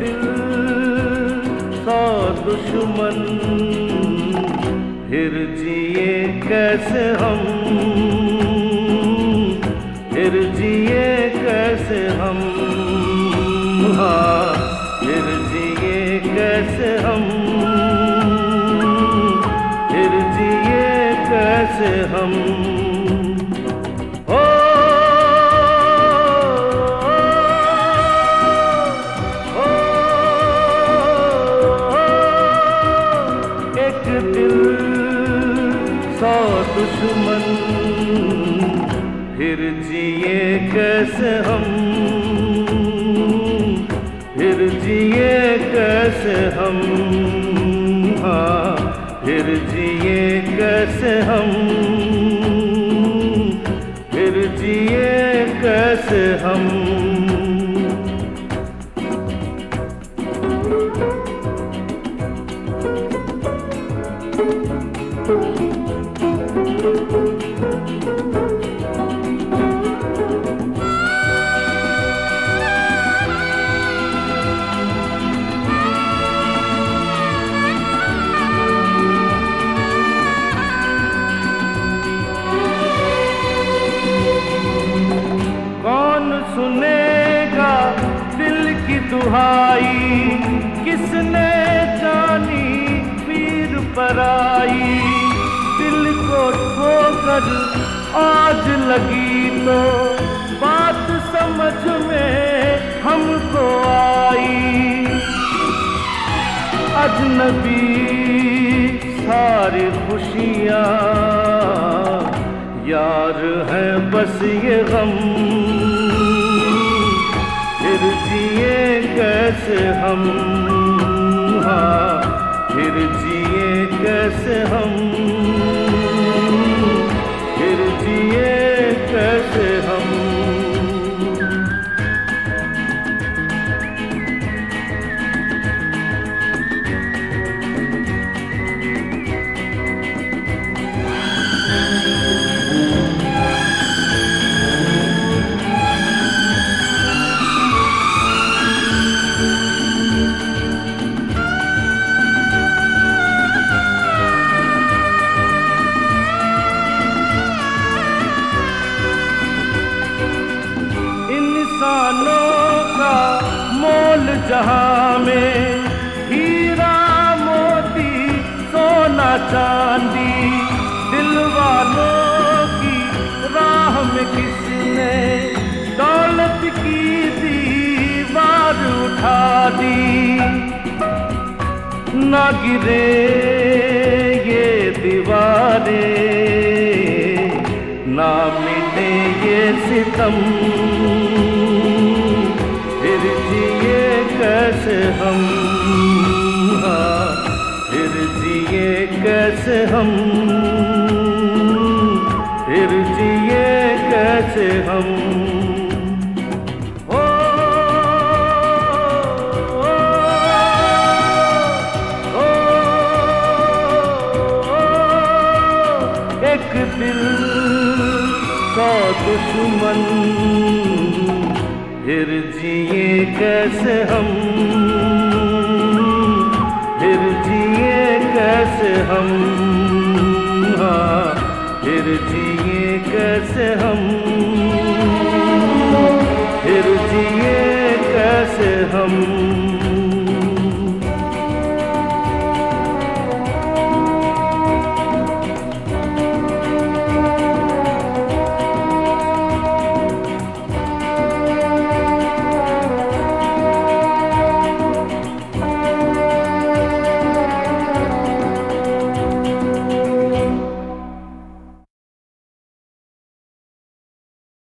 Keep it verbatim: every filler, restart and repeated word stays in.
दिल सौ दुश्मन, फिर जिए कैसे हम, फिर जिए कैसे हम, हाँ फिर जिए कैसे हम, फिर जिए कैसे हम। ओ, ओ, ओ, एक दिल सौ दुश्मन, फिर जिए कैसे हम, फिर जिए कैसे हम, हाँ फिर जिए कैसे हम, फिर जिए कैसे हम। सुनेगा दिल की दुहाई, किसने जानी पीर पराई, दिल को ठोकर आज लगी तो बात समझ में हमको आई। अजनबी सारी खुशियाँ यार है बस ये गम, फिर जिए कैसे हम, हाँ फिर जिए कैसे हम, फिर जिए कैसे हम। इंसानों का मोल जहां में, हीरा मोती सोना चांदी, दिल वालों की राह में किसने दौलत की दीवार उठा दी। ना गिरे ये दीवारें, ना मिटे ये सितम, फिर जिए कैसे हम, हाँ फिर जिए कैसे हम, फिर जिए कैसे हम। ओ, ओ, ओ, ओ, एक दिल सौ दुश्मन, फिर जिए कैसे हम, फिर जिए कैसे हम, हाँ फिर जिए कैसे हम, फिर जिए कैसे हम।